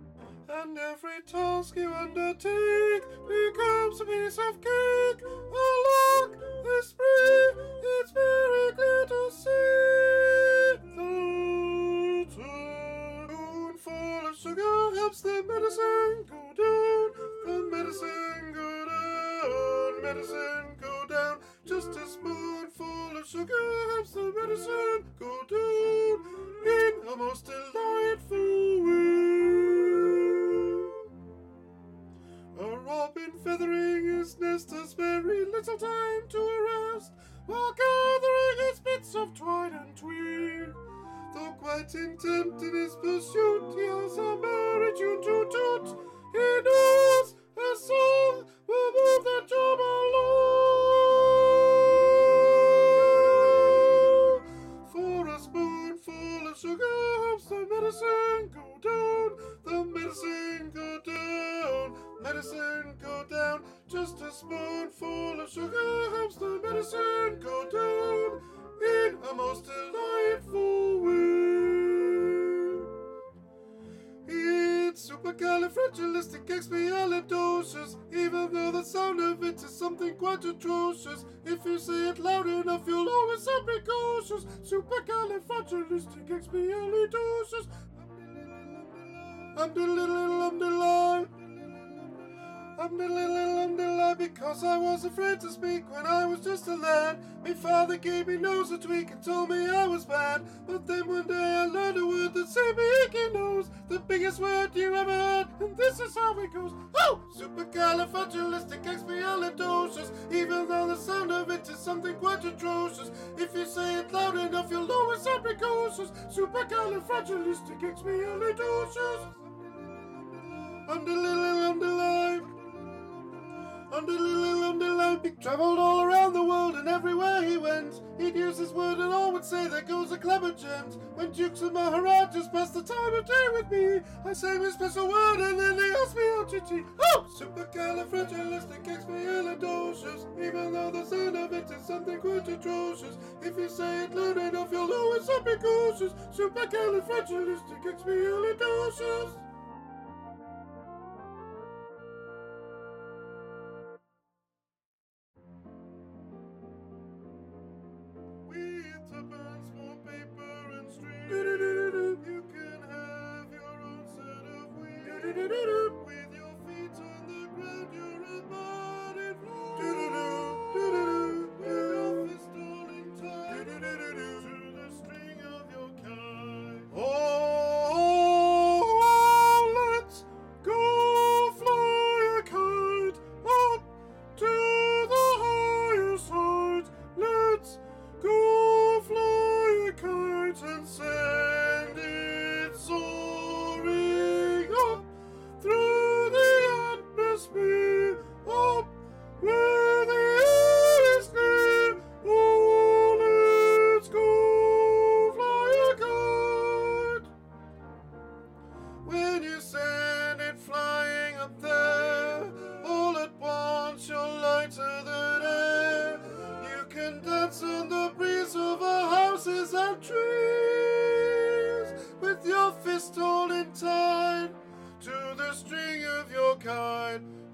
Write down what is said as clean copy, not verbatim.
And every task you undertake becomes a piece of cake. Oh look, the spring, it's very clear to see. The spoonful of sugar helps the medicine go down. The medicine go down, medicine go down. Just a spoonful of sugar helps the medicine go down in a most delightful way. A robin feathering his nest has very little time to rest, while gathering his bits of twine and twig. Though quite intent in his pursuit, he has a merry tune to toot. He knows a song will move the job along. For a spoonful of sugar helps the medicine go down. The medicine go down, medicine go down. Just a spoonful of sugar helps the medicine go down in a most delightful way. It's supercalifragilisticexpialidocious, even though the sound of it is something quite atrocious. If you say it loud enough, you'll always sound precocious. Supercalifragilisticexpialidocious. Umdiddly, because I was afraid to speak when I was just a lad. Me father gave me nose a tweak and told me I was bad. But then one day I learned a word that saved me aching nose. The biggest word you ever heard, and this is how it goes. Oh! Supercalifragilisticexpialidocious, even though the sound of it is something quite atrocious. If you say it loud enough, you'll always sound precocious. Supercalifragilisticexpialidocious. Underline, he travelled all around the world, and everywhere he went, he'd use this word and all would say, there goes a clever gent. When dukes and maharajas passed the time of day with me, I sang this special word and then they asked me how to tea. Oh! Supercalifragilisticexpialidocious, even though the sound of it is something quite atrocious. If you say it loud enough, you'll always sound precocious. Supercalifragilisticexpialidocious. With tuppence for paper and string, you can have your own set of wings. With your feet on the ground, you're a bird in flight. With your fist holding tight to the string of your kite. Oh, let's go fly a kite up to the highest height. Let's go fly a kite and send it soaring up through the atmosphere, up where the air is clear. Oh, let's go fly a kite. When you send it flying up there, all at once you're lighter than air. You can dance on the breeze over houses and trees, with your fist holding tight to the string of your kite.